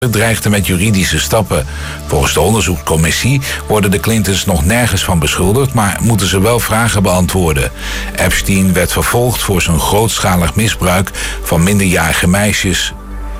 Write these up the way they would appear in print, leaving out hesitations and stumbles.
dreigde met juridische stappen. Volgens de onderzoekscommissie worden de Clintons nog nergens van beschuldigd, maar moeten ze wel vragen beantwoorden. Epstein werd vervolgd voor zijn grootschalig misbruik van minderjarige meisjes.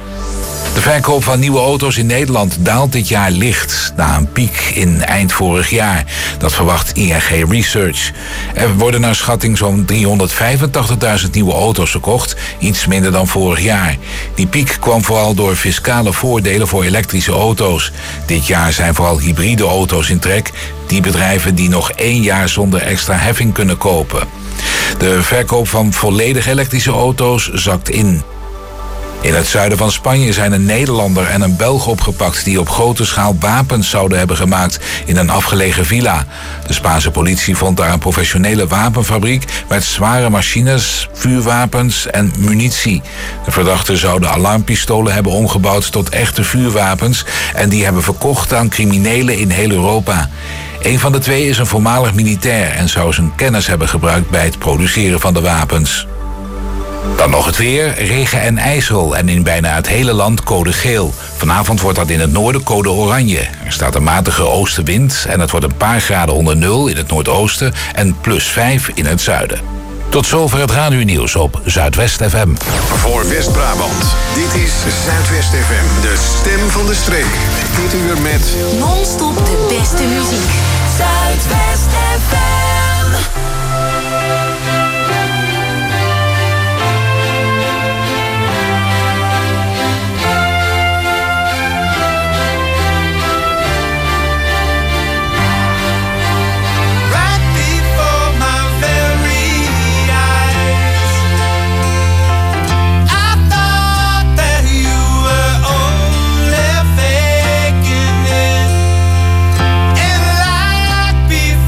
De verkoop van nieuwe auto's in Nederland daalt dit jaar licht, na een piek in eind vorig jaar. Dat verwacht ING Research. Er worden naar schatting zo'n 385.000 nieuwe auto's verkocht, iets minder dan vorig jaar. Die piek kwam vooral door fiscale voordelen voor elektrische auto's. Dit jaar zijn vooral hybride auto's in trek, die bedrijven die nog 1 jaar zonder extra heffing kunnen kopen. De verkoop van volledig elektrische auto's zakt in. In het zuiden van Spanje zijn een Nederlander en een Belg opgepakt die op grote schaal wapens zouden hebben gemaakt in een afgelegen villa. De Spaanse politie vond daar een professionele wapenfabriek met zware machines, vuurwapens en munitie. De verdachten zouden alarmpistolen hebben omgebouwd tot echte vuurwapens en die hebben verkocht aan criminelen in heel Europa. Een van de twee is een voormalig militair en zou zijn kennis hebben gebruikt bij het produceren van de wapens. Dan nog het weer, regen en ijzel en in bijna het hele land code geel. Vanavond wordt dat in het noorden code oranje. Er staat een matige oostenwind en het wordt een paar graden onder nul in het noordoosten en +5 in het zuiden. Tot zover het radionieuws op Zuidwest FM. Voor West-Brabant, dit is Zuidwest FM, de stem van de streek. Dit uur met non-stop de beste muziek. Zuidwest FM. Before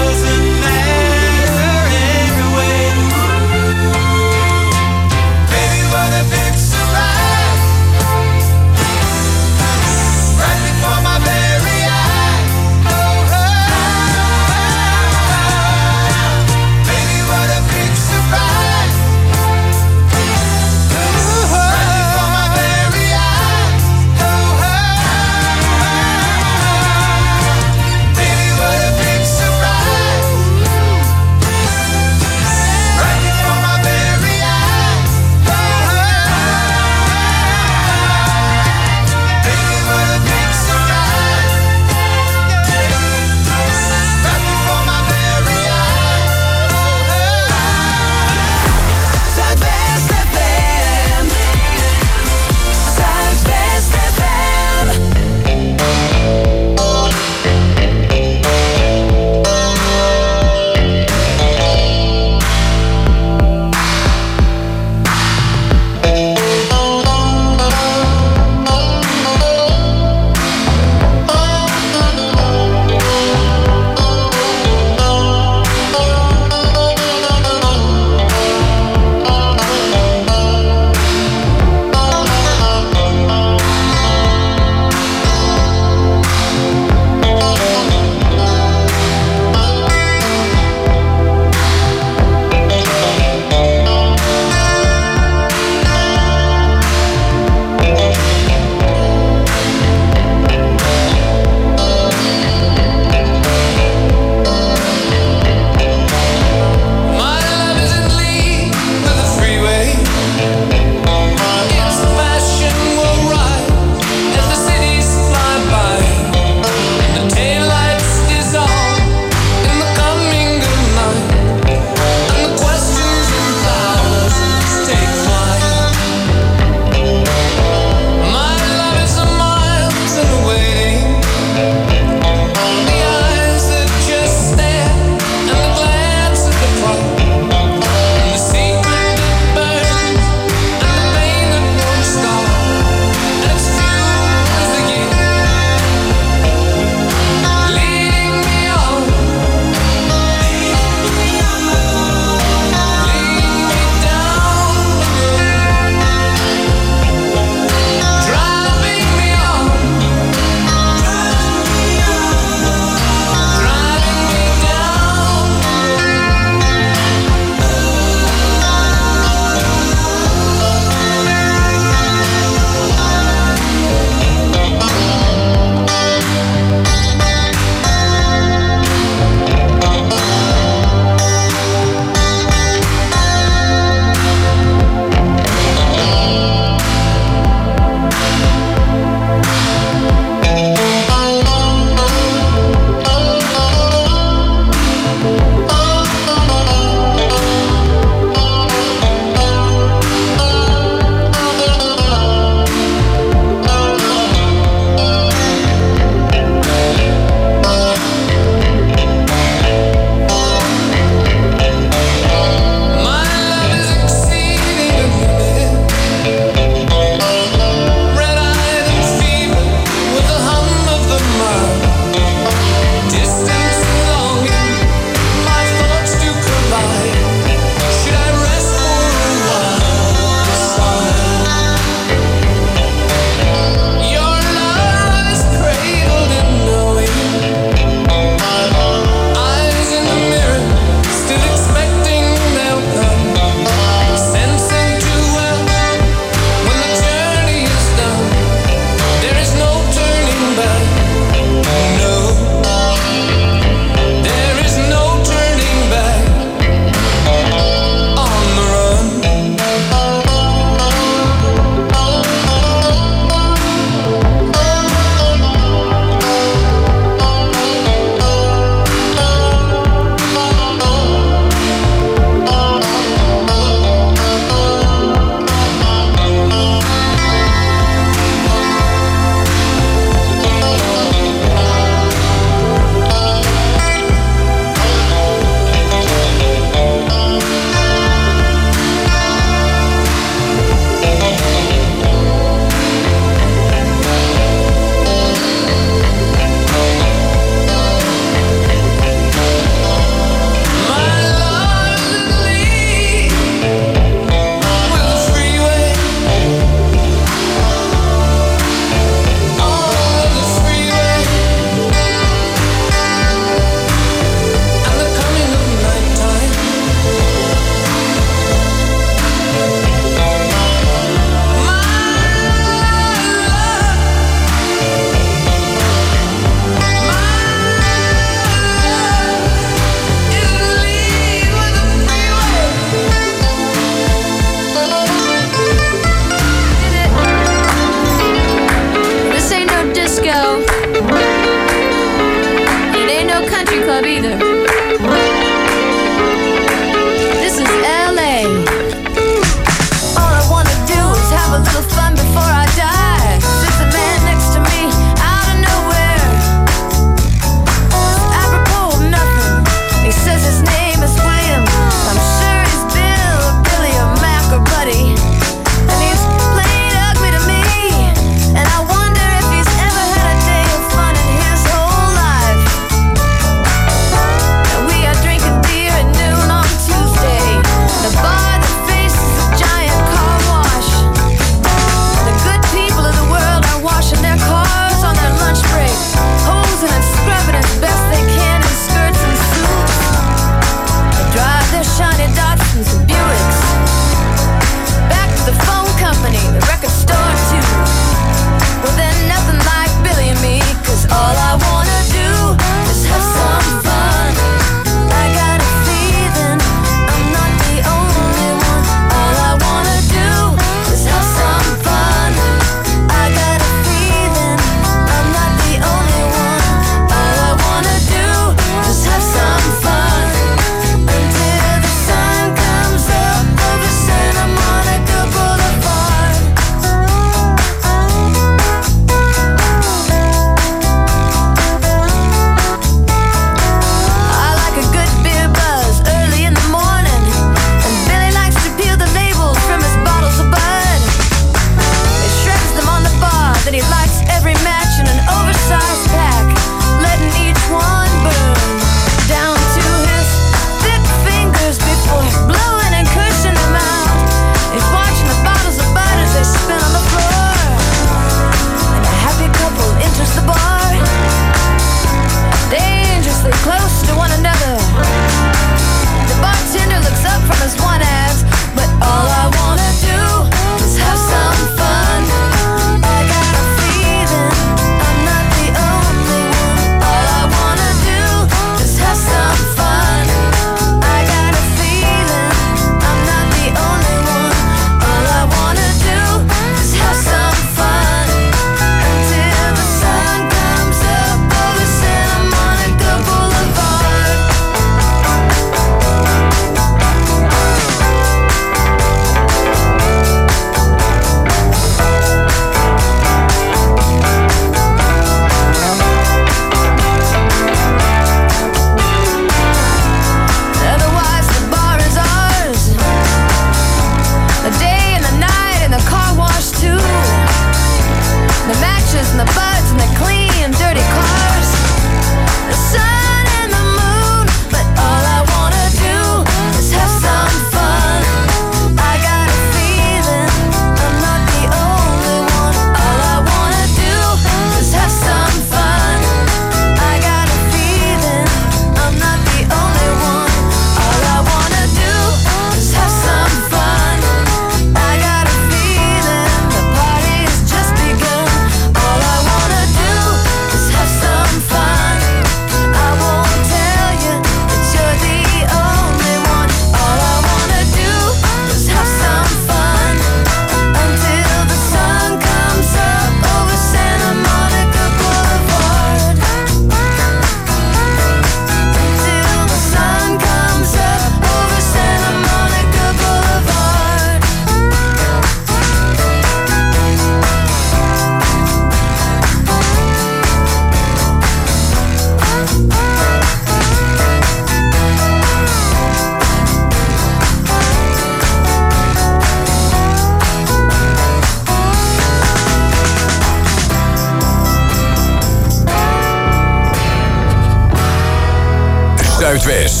Zuidwest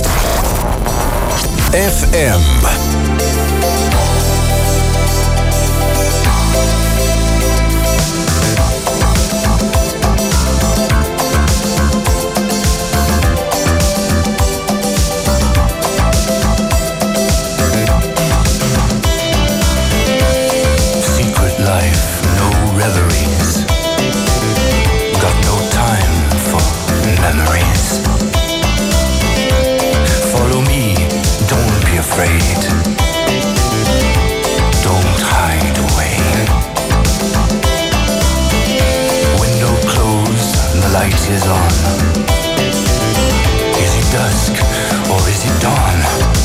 FM. Reveries, got no time for memories. Follow me, don't be afraid. Don't hide away. Window closed, the light is on. Is it dusk or is it dawn?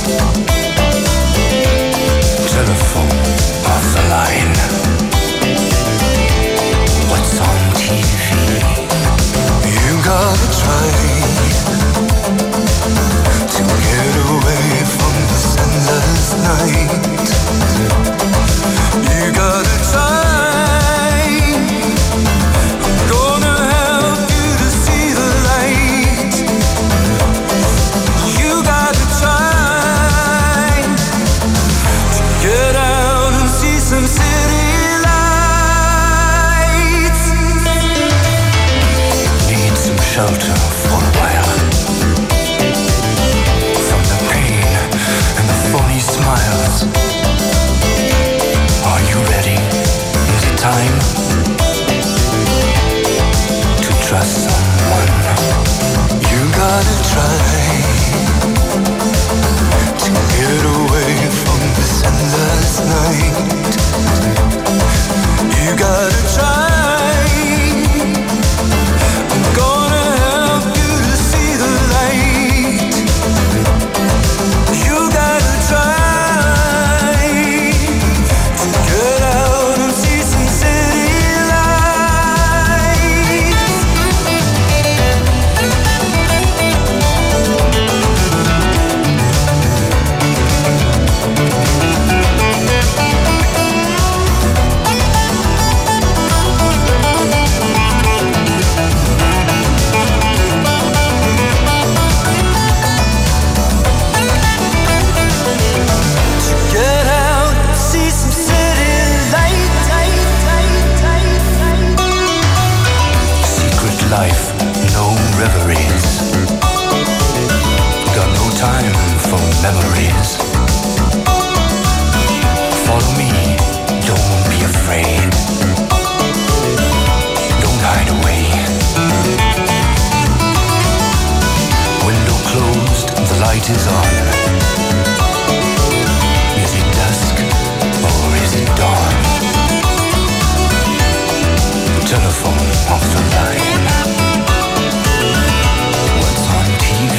Telephone off the line. What's on TV? You gotta try to get away from this endless night. You gotta try. I'm gonna help you to see the light. You gotta try to get out and see some city. Shelter for a while from the pain and the phony smiles. Are you ready? Is it time to trust someone? You gotta try to get away from this endless night. You gotta try. Memories. Follow me, don't be afraid. Don't hide away. Window closed, the light is on. Is it dusk or is it dawn? Telephone off the line. What's on TV?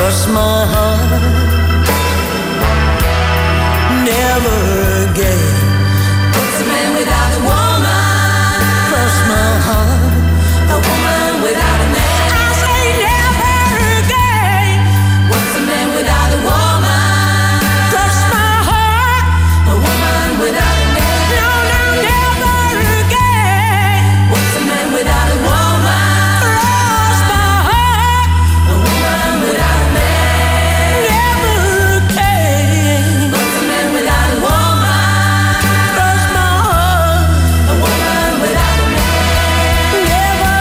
cross my heart. Never again. What's a man without a woman? Cross my heart. A woman without a man. I say never again. What's a man without a woman? Cross my heart. A woman without a man. No, no, never again. What's a man without a woman? Cross my heart. A woman without a man. Never again. What's a man without a woman? Cross my heart. A woman without a man. Never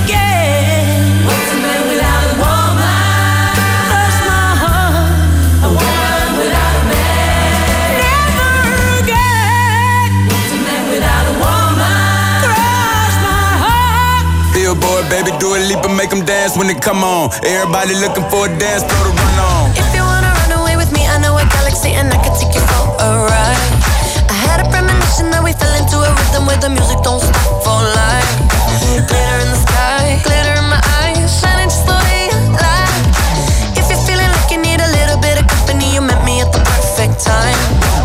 again. What's a man without a woman? Cross my heart. A woman without a man. Never again. What's a man without a woman? Cross my heart. Billboard, baby, do a leap and make them dance when they come on. Everybody looking for a dance floor to run on. If you wanna run away with me, I know a galaxy and I can take you for a ride. I had a premonition that we fell into a rhythm where the music don't stop for life. Glitter in the sky, glitter in my eyes, shining just the way you like. If you're feeling like you need a little bit of company, you met me at the perfect time.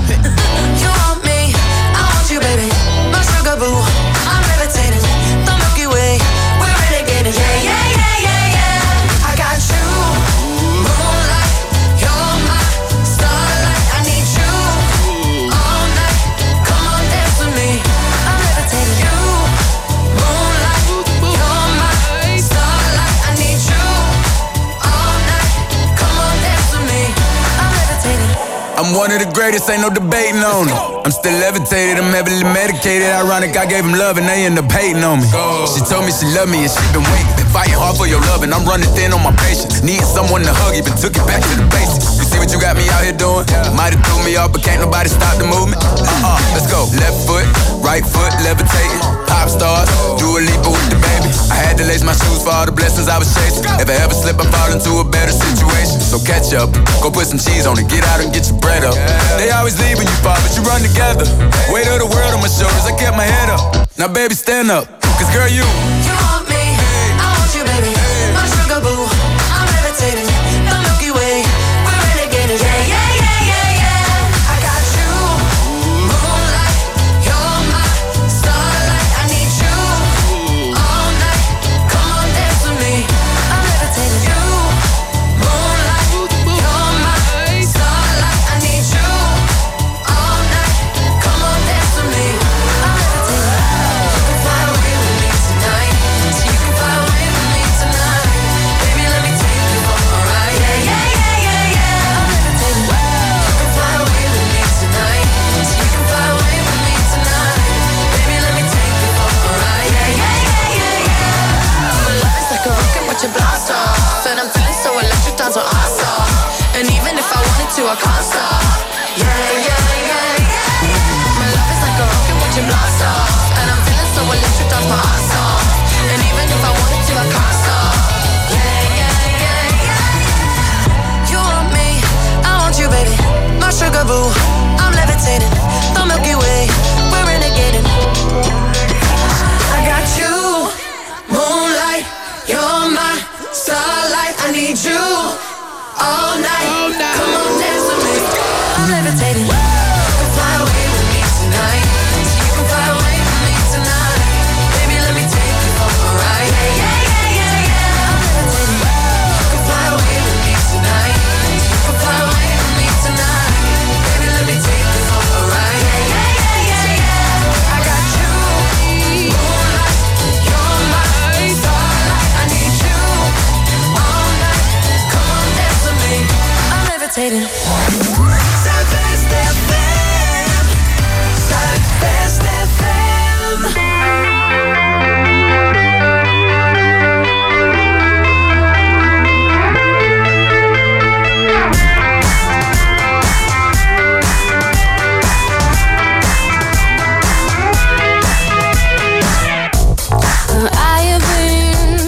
You want me, I want you, baby. My sugar boo, I'm levitating. The Milky Way, we're renegading. Yeah, yeah, yeah, yeah, yeah. I got you, moonlight. You're my starlight. I need you all night. Come on, dance with me. I'm levitating. You, moonlight. You're my starlight. I need you all night. Come on, dance with me. I'm levitating. I'm one of the greatest, ain't no debating on it. I'm still levitated, I'm heavily medicated. Ironic, I gave him love and they end up hating on me. She told me she loved me and she been waiting. Been fighting hard for your love and I'm running thin on my patience. Needing someone to hug, even took it back to the basics. You see what you got me out here doing? Might have threw me off, but can't nobody stop the movement. Let's go. Left foot, right foot, levitating. Pop stars, do a leap with the baby. I had to lace my shoes for all the blessings I was chasing. If I ever slip, I fall into a better situation. So catch up, go put some cheese on it, get out and get your bread up. They always leave when you fall, but you run together. Weight of the world on my shoulders, I kept my head up. Now baby, stand up, cause girl, you want me, I want you, baby. My sugar boo, I'm levitating. The Milky Way, we're renegading. Yeah, yeah, yeah, yeah, yeah. I got you, moonlight. You're my starlight. I need you all night. Come on, dance with me. I'm levitating. You, moonlight. You're my starlight. I need you all night. Come on, dance with me. I'm levitating. You can fly away with me tonight. So you can fly away with me tonight. Baby, let me take you for a ride. Yeah, yeah, yeah, yeah, yeah. I'm levitating. You can fly away with me tonight. So you can fly away with me tonight. Baby, let me take you for a ride. Yeah, yeah, yeah, yeah, yeah. My love is like a rocket, watch it blast off. And I'm feeling so electric, that's what I saw. And even if I wanted to, I can't stop. Yeah, yeah, yeah, yeah. My love is like a rocket, watch it blast off. And I'm feeling so electric, that's my ass off. And even if I wanted to, I can't stop. Yeah, yeah, yeah, yeah. You want me, I want you, baby. My sugar boo, I'm levitating. The Milky Way, we're renegading. I got you, moonlight. You're my starlight. I need you all night. Come on, dance with me. I'm levitating. You can fly away with me tonight. So you can fly away with me tonight. Baby, let me take you for a ride. Yeah, yeah, yeah, yeah, yeah. I'm levitating. You can fly away with me tonight. So you can fly away with me tonight. Baby, let me take you for a ride. Yeah, yeah, yeah, yeah, yeah. I got you, moonlight. You're my starlight. I need you all night. Come on, dance with me. I'm levitating. Southwest FM. Southwest FM. I have been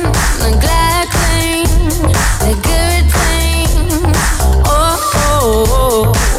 neglecting the good things. Oh, oh, oh.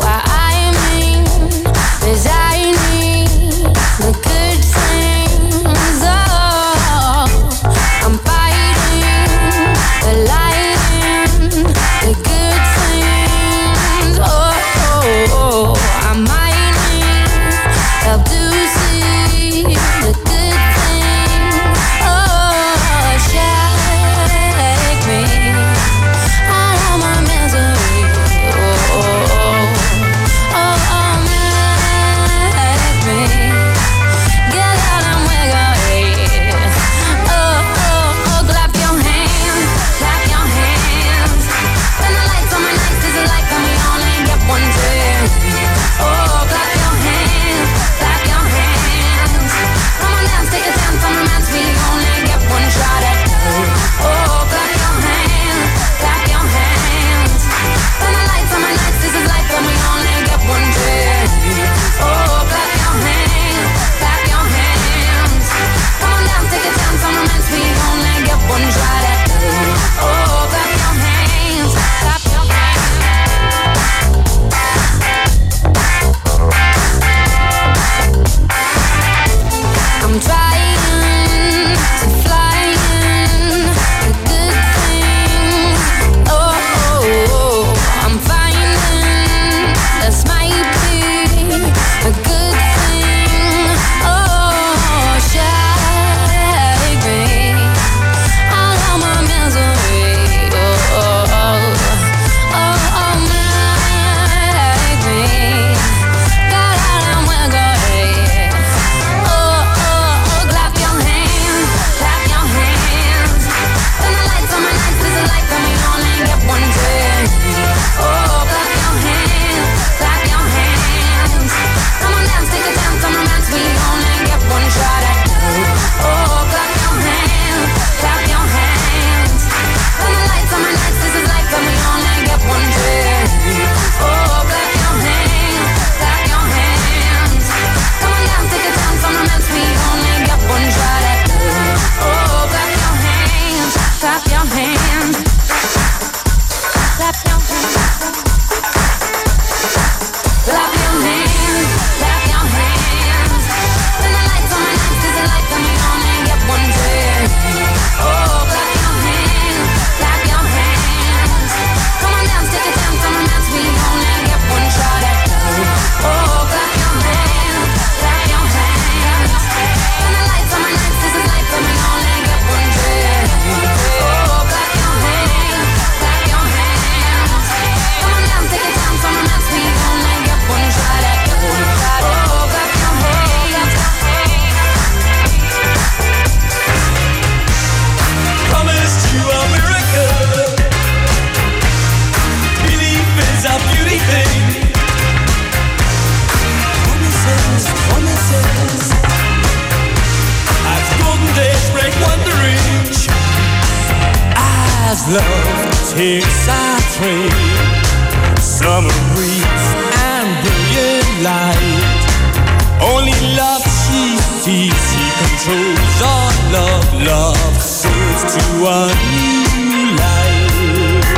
love takes our train. Summer breeze and brilliant light. Only love she sees, he controls all love. Love serves to a new life.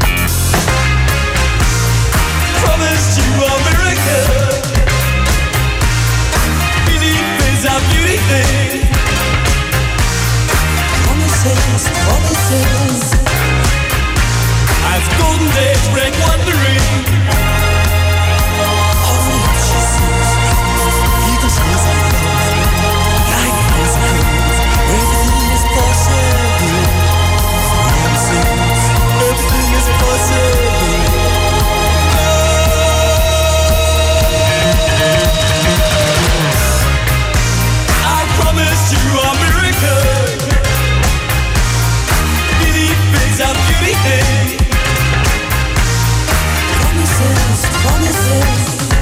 Promised you a miracle. Belief is a beauty thing. Promises, promises. As golden days break wondering. Only if she sees, eagle sees and love. Life is cool, everything is possible. Promises, everything is possible. I promised you a miracle. Belief is a beauty thing. Promises, promises.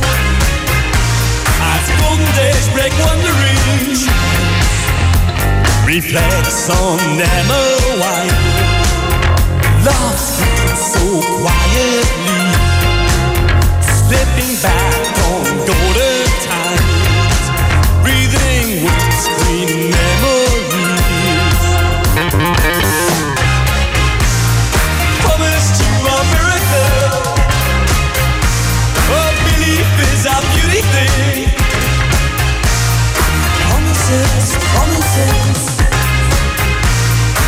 As golden days break wondering. Reflects on Emma White. Love sleeps so quietly. Slipping back on golden times. Breathing with screaming memories. Promised you a miracle. A belief is a beauty thing. Promises, promises.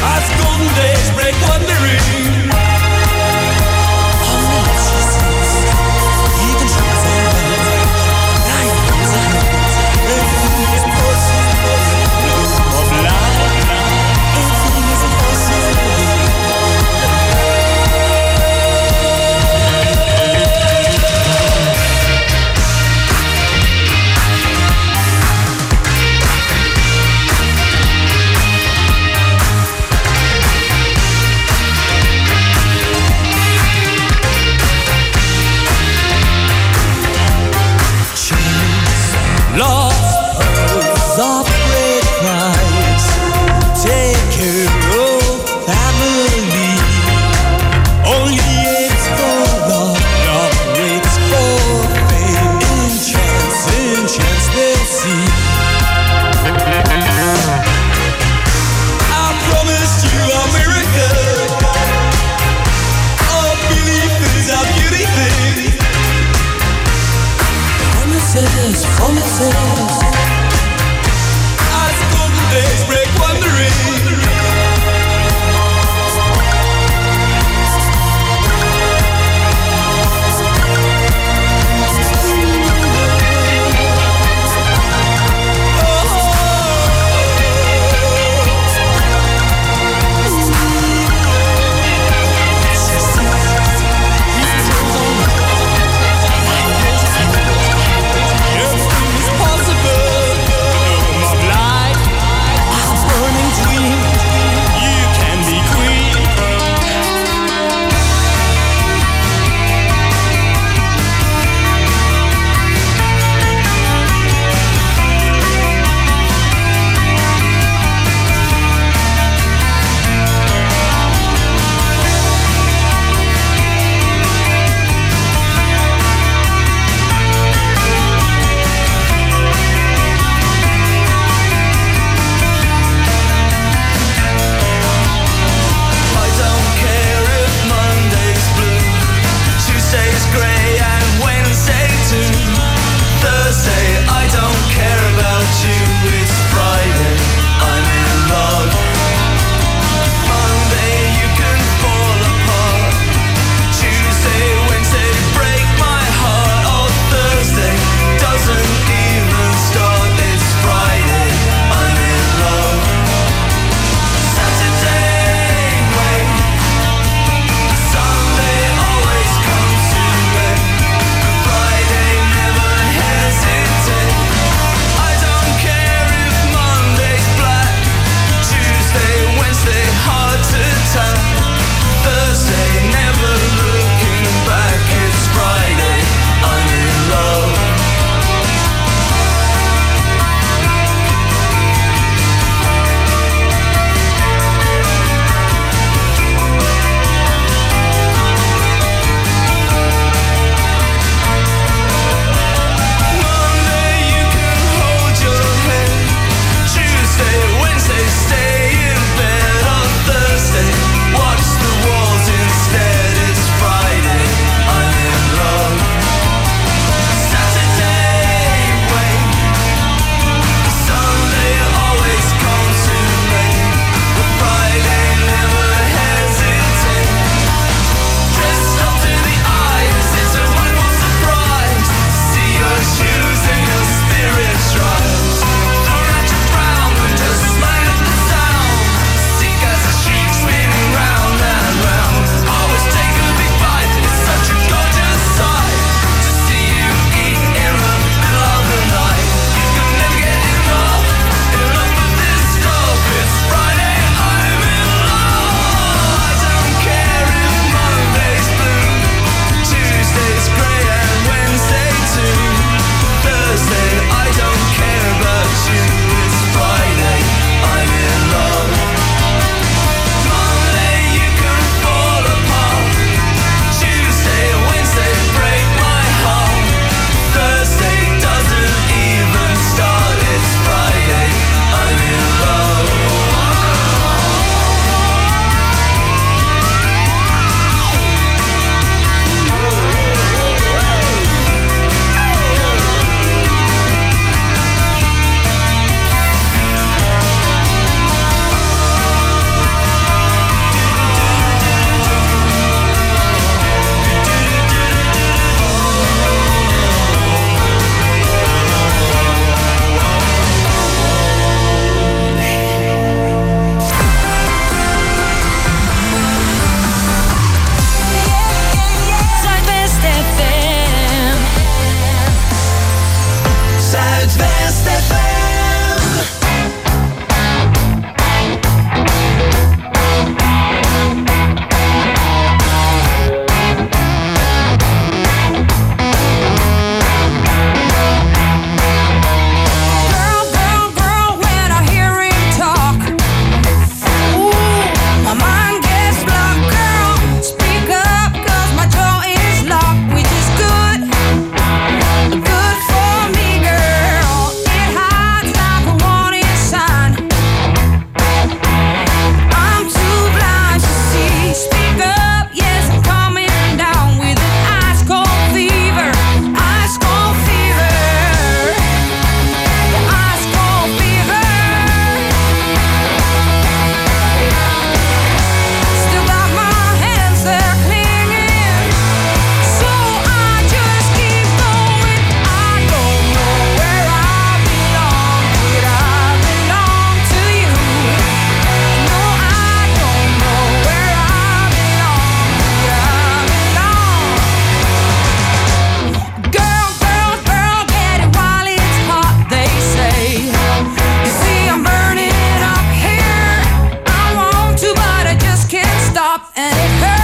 and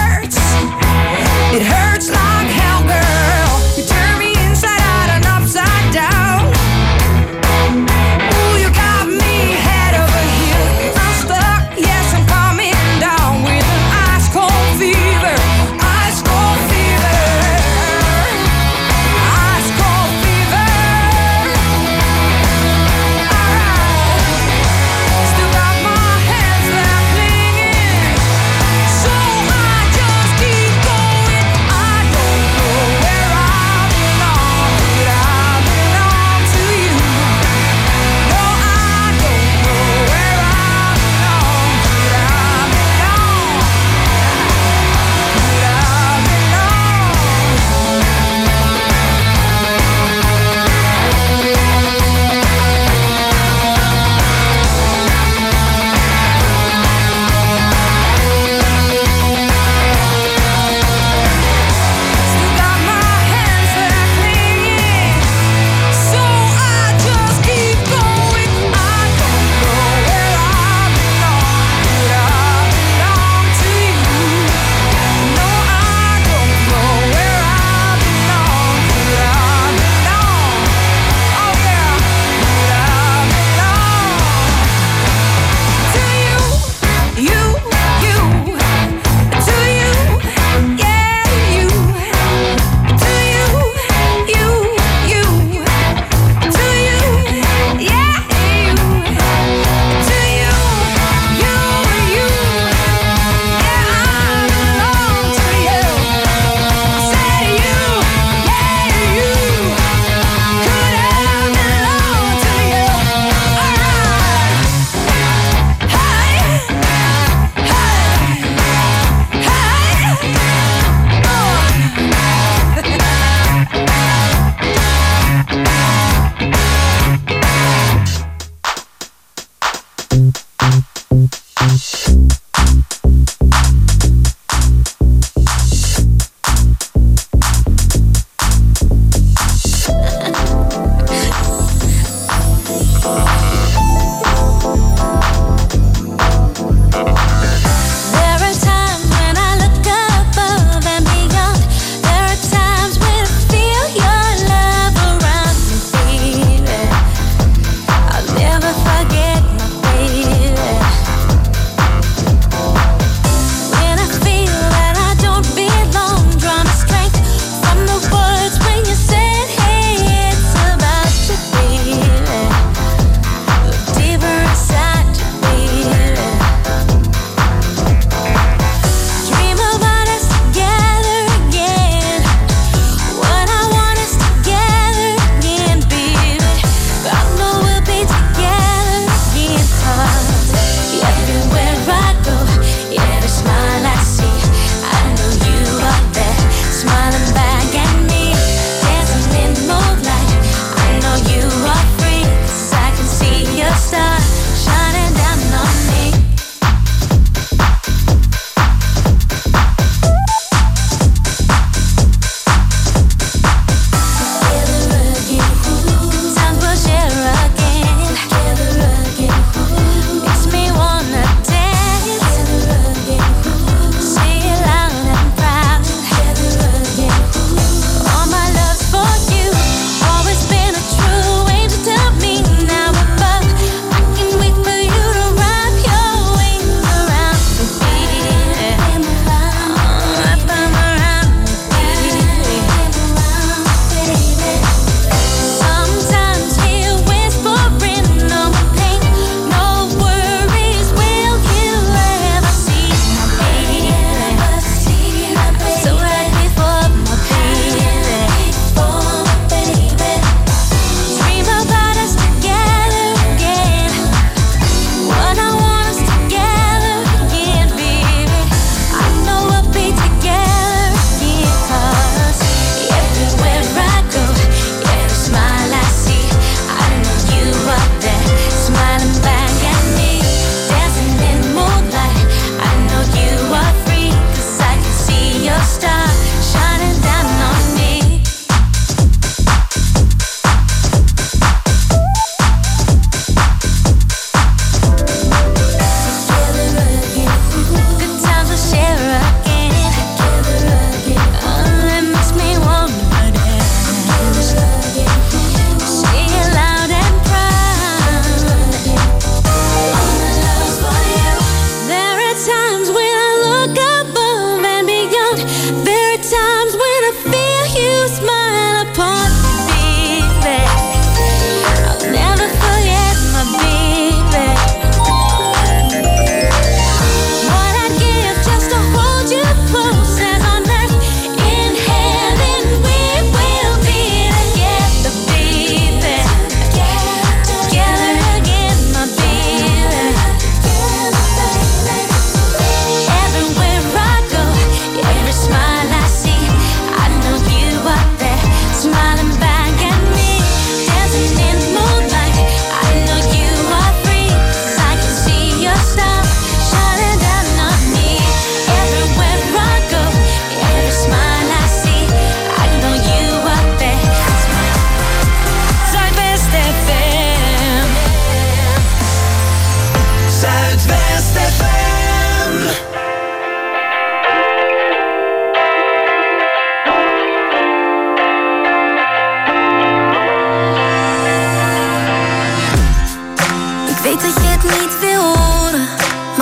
it hurts like hell, girl. You turn me inside out and upside down. Ooh, you got me head over heels. I'm stuck, yes, I'm coming down with an ice cold fever. Ice cold fever. Ice cold fever. Alright. Still got my hands left clinging. So I just keep going. I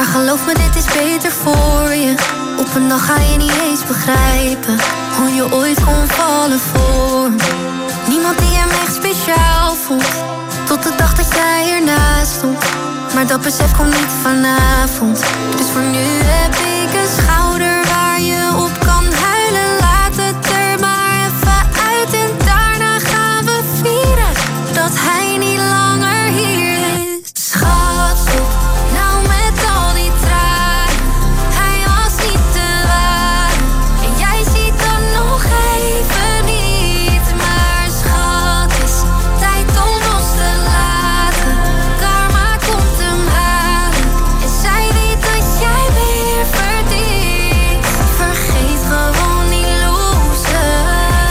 geloof me, dit is beter voor je. Op een dag ga je niet eens begrijpen hoe je ooit kon vallen voor me. Niemand die hem echt speciaal vond, tot de dag dat jij ernaast stond. Maar dat besef komt niet vanavond. Dus voor nu heb ik een schouder waar je op kan huilen. Laat het er maar even uit en daarna gaan we vieren dat hij niet langer hier is. Schat, stop nou met al die tranen. Hij was niet te waar en jij ziet dan nog even niet. Maar schat, is tijd om los te laten. Karma komt hem halen en zij weet dat jij weer verdient. Vergeet gewoon die loser.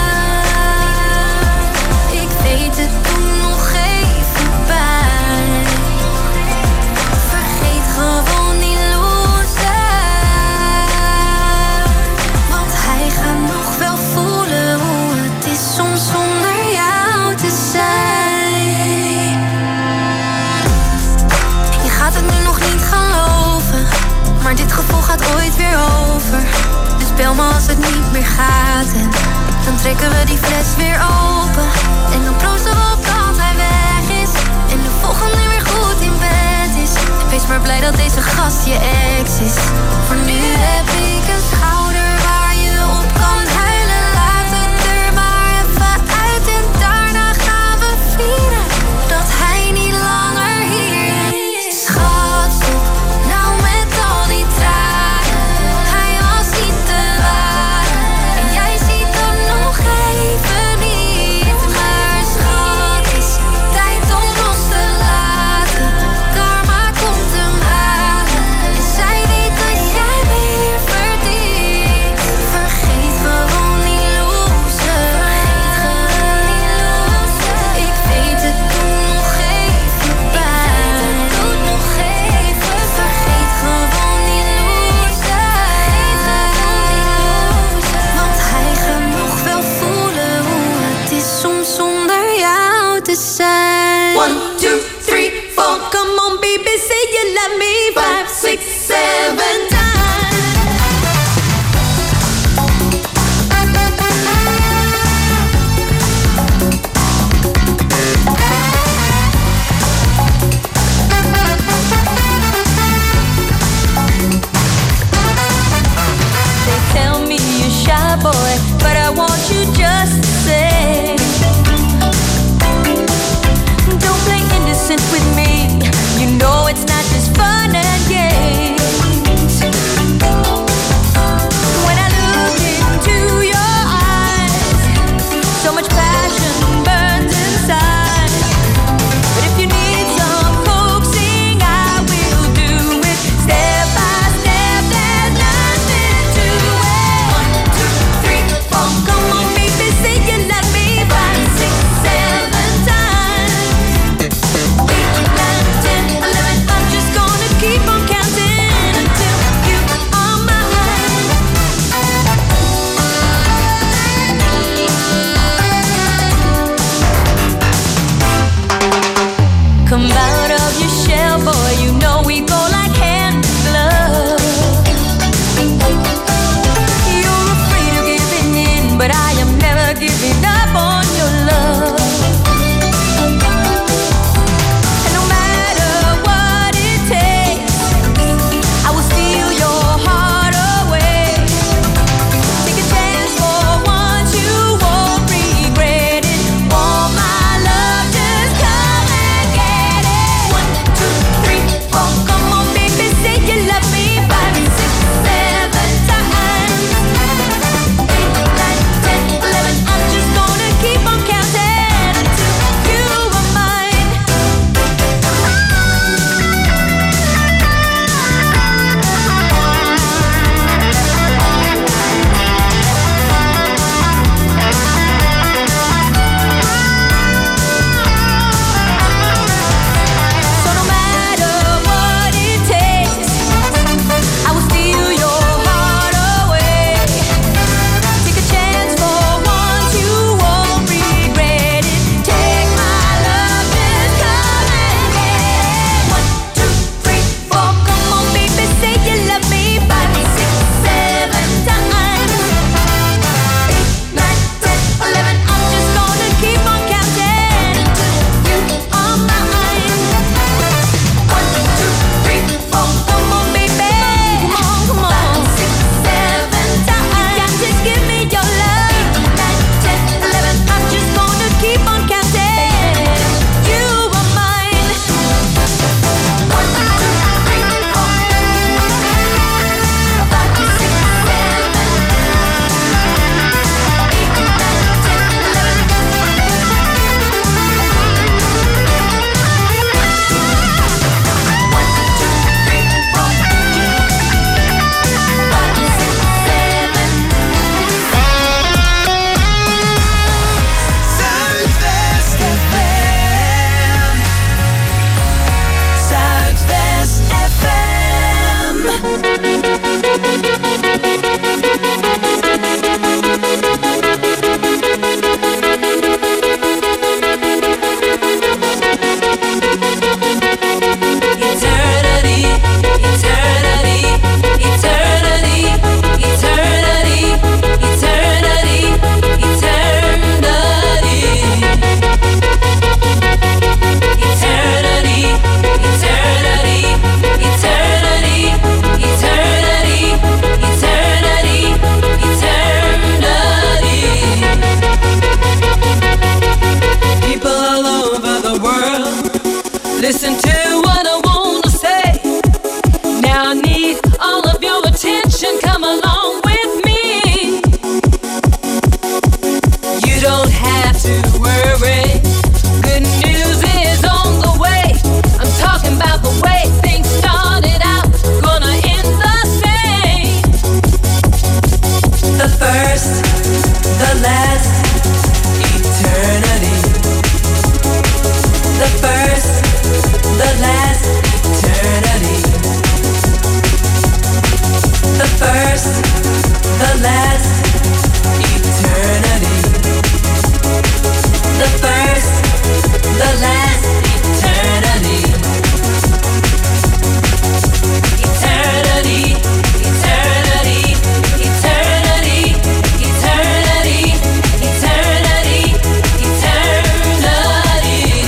Ik weet het, doe nog even pijn. Vergeet gewoon die loser. Want hij gaat nog wel voelen hoe het is soms zonder jou te zijn. Je gaat het nu nog niet geloven, maar dit gevoel gaat ooit weer over. Dus bel me als het niet meer gaat en dan trekken we die fles weer open. En dan proosten we op dat hij weg is en de volgende weer goed in bed is. Wees maar blij dat deze gast je ex is. Voor nu heb ik een schouder waar je op kan huilen. Laat het er maar even uit en daarna gaan we vieren dat hij niet langer hier is. Schat, stop nou met al die tranen. Hij was niet te waar en jij ziet dan nog even niet. Maar schat, is tijd om los te laten. Karma komt hem halen en zij weet dat jij weer verdient. Vergeet gewoon die loser. Ik weet het, doe nog even pijn. Vergeet gewoon die loser. Want hij gaat nog wel voelen hoe het is soms zonder jou te zijn. 1, 2, 3, 4. Come on, baby, say you love me. 5, 6, 7 times. They tell me you're shy, boy, but I want you just the same. Don't play innocent with me. You know it's not just fun and games. When I look into your eyes, so much passion burns inside. But if you need some coaxing, I will do it step by step. There's nothing to it. 1, 2, 3, 4. Come on, baby, say you first, the last, eternity. The first, the last, eternity. The first, the last, eternity. The first, the last, eternity. Eternity, eternity, eternity, eternity, eternity, eternity.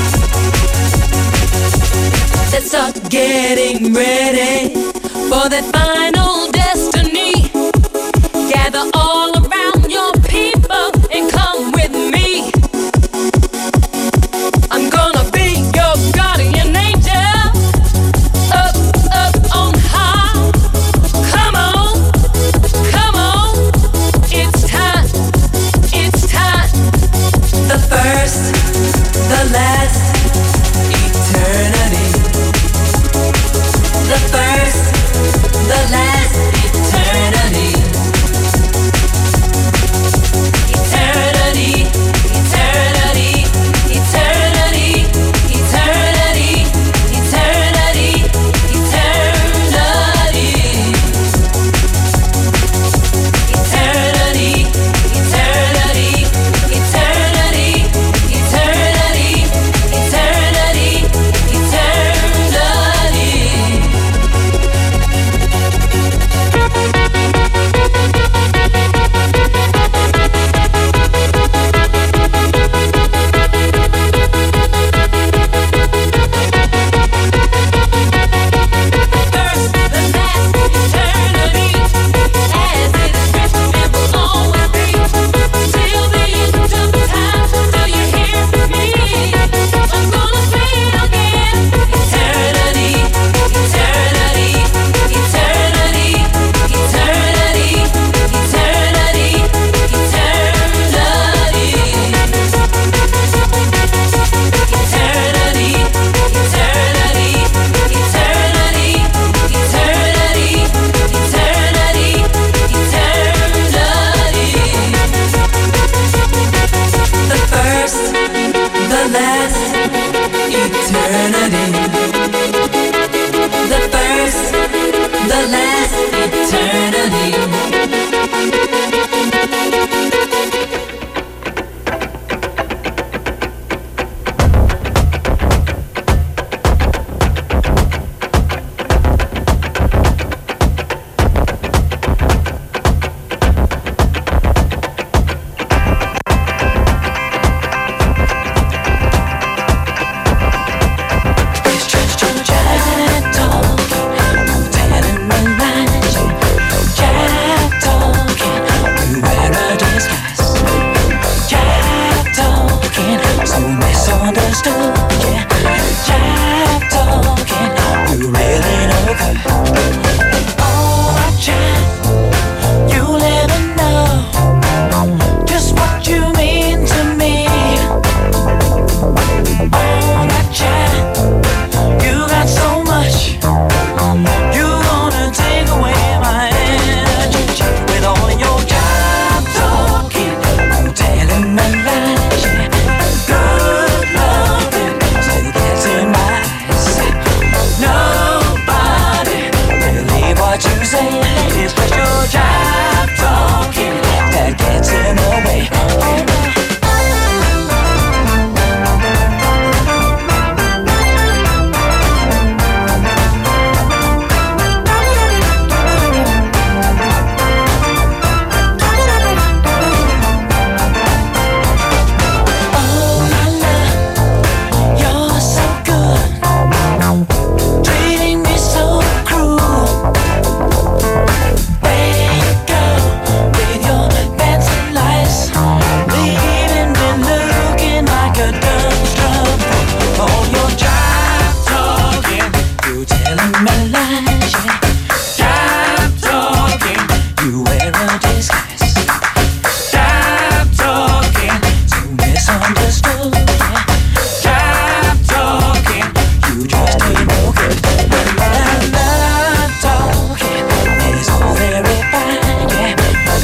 Let's start getting ready for that final destiny. Gather all around your people and come with me. I'm gonna be your guardian angel. Up, up on high. Come on, come on. It's time, it's time. The first, the last, eternity. The first, the last, eternity. Eternity, eternity, eternity, eternity, eternity, eternity. Eternity, eternity, eternity, eternity, eternity, Jive talking, you wear a disguise.